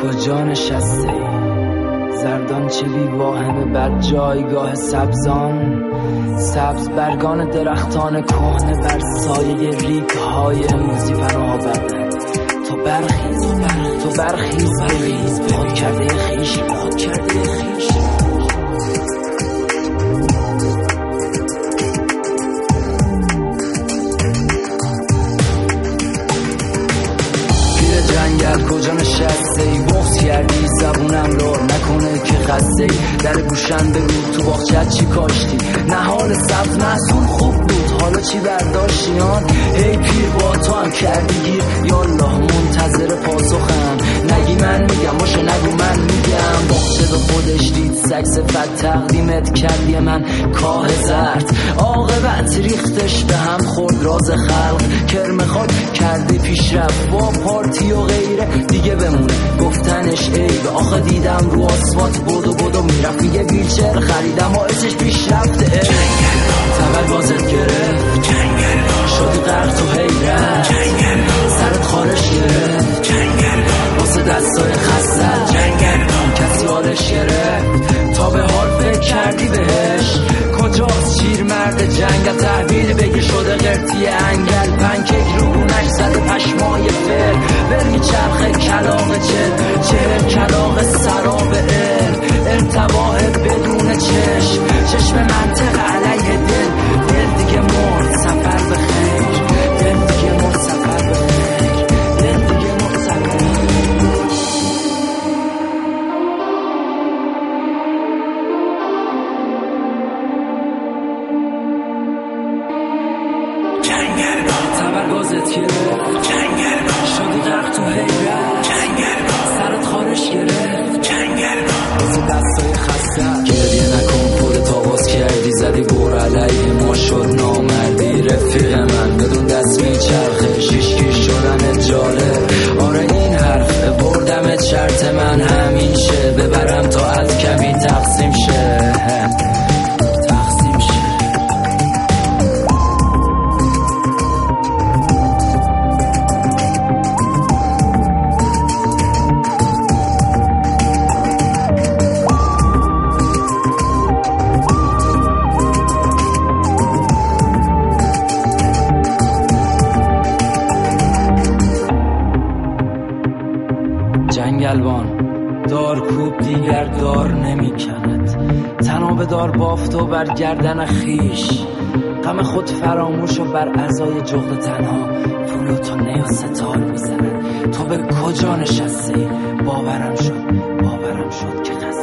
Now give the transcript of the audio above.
کجا نشسته ای؟ زردان چه بی واهمه بر جایگاه سبزان، سبز برگان درختان کهنه بر سایه ریگ های امروزی پناه بردن. تو برخیز خود کرده خیش جنگل کجا نشسته ای؟ بغض کردی زبونم رو نکنه که خسته ای. در گوشم بگو تو باغچت چی کاشتی؟ نهال سبز محصول خوب بود، حالا چی برداشتی آن؟ ای پیر با تو هم کردی گیر، یالله منتظر پاسخم. نگی من میگم باشه نگو من میگم. باغچه به خودش دید سگ صفت تقدیمت کردی من کاه زرد، عاقبت ریختش به هم خورد راز خلق. کرم خاک کردی پیشرفت با پارتی و غیره دیگه بمونه گفتنش عیب. آخه دیدم رو آسفالت بدو میرفت میگه ویلچر خریدم باعثش پیشرفته. تبر بازت گرفت شدی غرق تو حیرت، سرت خارش گرفت واسه دستای خستت. کسی حالش گرفت تا به حال فکر کردی بهش؟ کجاست شیر مرد جنگل؟ تحویل بگی شده قرتی انگل. پنکیک رو گونش زده پشمای فر، برمی چرخه کلاغ چهر کلاغ سراب ارتباه بدون چشم منطق علیه دل دیگه مرد سفر به خیر، دل دیگه مرد سفر به خیر، دل دیگه مرد سفر به تبرگازت گرفت شدی غرق تو حیرت، سرت خارش گرفت واسه دستای خسته. گریه نکن خودت آواز کردی زدی بور علیه ما شد نامردی. رفیق من بدون دست میچرخه شیشکی شدن جالب. آره این حرفه بردمت شرط من همین شه، ببرم تا از کمی تقسیم شه. جنگلبان دارکوب دیگر دار نمی کند، تناب دار بافت و بر گردن خیش. غم خود فراموش و بر عزای جغد تنها فلوتونه و ستار می زند. تو به کجا نشستی؟ باورم شد که